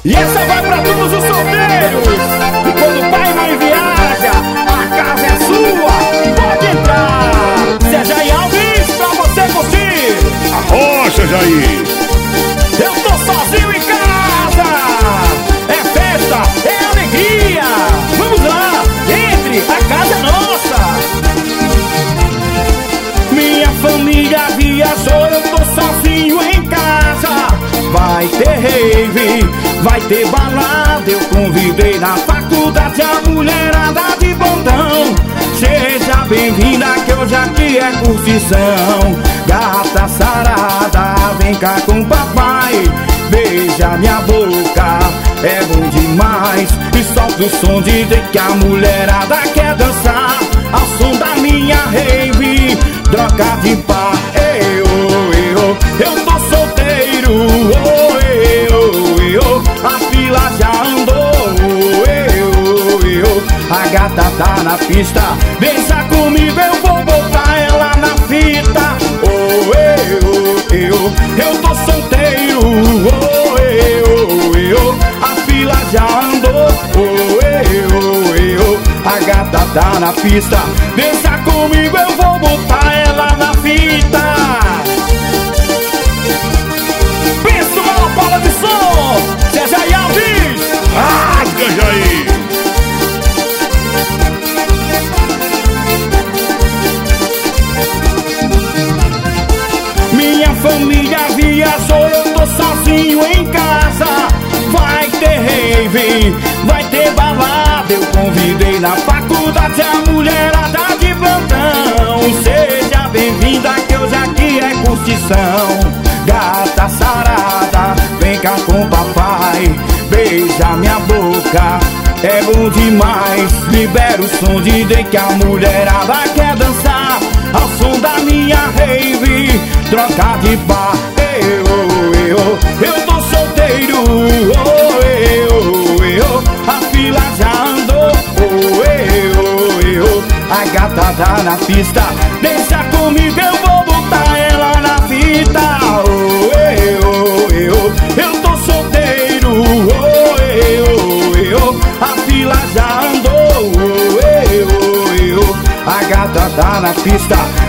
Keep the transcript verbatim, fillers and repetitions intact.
E essa vai pra todos os solteiros. E quando o pai e mãe viaja, a casa é sua, pode entrar. Seja aí Alves pra você curtir. Arrocha, Jair. Eu tô sozinho em casa. É festa, é alegria. Vamos lá, entre, a casa é nossa. Minha família viajou, eu tô sozinho em casa. Vai ter rave, vai ter balada. Eu convidei na faculdade a mulherada de bondão. Seja bem-vinda que hoje aqui é curtição. Gata sarada, vem cá com o papai. Beija minha boca, é bom demais. E solta o som de dizer que a mulherada quer dançar ao som da minha rave. Troca de par, eu, eu, eu tô solteiro, oh, eu, eu, a fila já andou, eu, eu, a gata tá na pista, deixa comigo, eu vou botar ela na fita, oh, eu, eu, eu tô solteiro, oh, eu, eu, a fila já andou, oh, eu, eu, a gata tá na pista, deixa comigo, eu vou botar ela na fita. Pensa uma bola de som, seja aí Alves. Rasga, Jair. Minha família viajou, eu tô sozinho em casa. Vai ter rave, vai ter balada. Eu convidei na faculdade a mulherada de plantão. Seja bem-vinda que hoje aqui é curtição. Gata sarada, vem cá com o papai. Beija minha boca, é bom demais. Libera o som de dizer que a mulherada quer dançar ao som da minha rave. Troca de par, eu, eu, eu tô solteiro, oh, eu, eu, a fila já andou, oh, eu, eu, a gata tá na pista, deixa comigo, eu vou botar ela na fita, oh, eu, eu, eu tô solteiro, oh, eu, eu, a fila já andou, oh, eu, eu, a gata tá na pista.